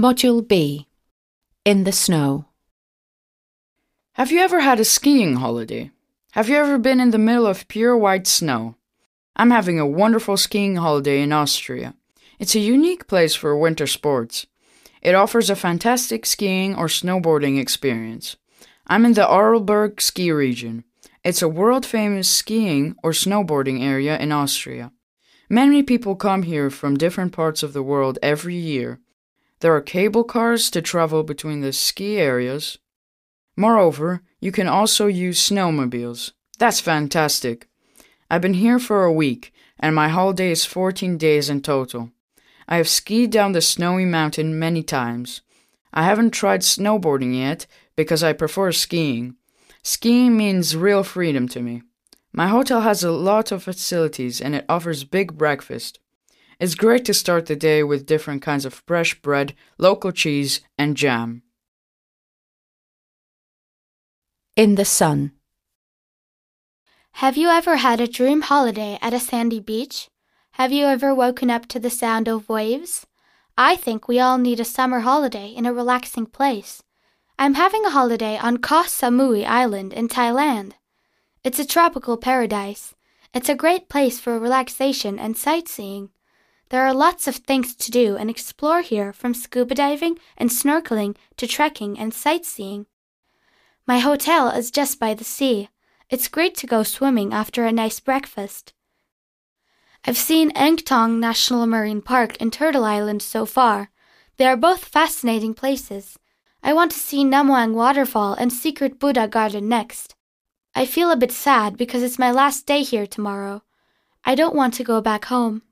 Module B. In the Snow. Have you ever had a skiing holiday? Have you ever been in the middle of pure white snow? I'm having a wonderful skiing holiday in Austria. It's a unique place for winter sports. It offers a fantastic skiing or snowboarding experience. I'm in the Arlberg ski region. It's a world-famous skiing or snowboarding area in Austria. Many people come here from different parts of the world every year. There are cable cars to travel between the ski areas. Moreover, you can also use snowmobiles. That's fantastic. I've been here for a week, and my holiday is 14 days in total. I have skied down the snowy mountain many times. I haven't tried snowboarding yet because I prefer skiing. Skiing means real freedom to me. My hotel has a lot of facilities and it offers big breakfast. It's great to start the day with different kinds of fresh bread, local cheese, and jam. In the Sun. Have you ever had a dream holiday at a sandy beach? Have you ever woken up to the sound of waves? I think we all need a summer holiday in a relaxing place. I'm having a holiday on Koh Samui Island in Thailand. It's a tropical paradise. It's a great place for relaxation and sightseeing. There are lots of things to do and explore here, from scuba diving and snorkeling to trekking and sightseeing. My hotel is just by the sea. It's great to go swimming after a nice breakfast. I've seen Engtong National Marine Park and Turtle Island so far. They are both fascinating places. I want to see Namwang Waterfall and Secret Buddha Garden next. I feel a bit sad because it's my last day here tomorrow. I don't want to go back home.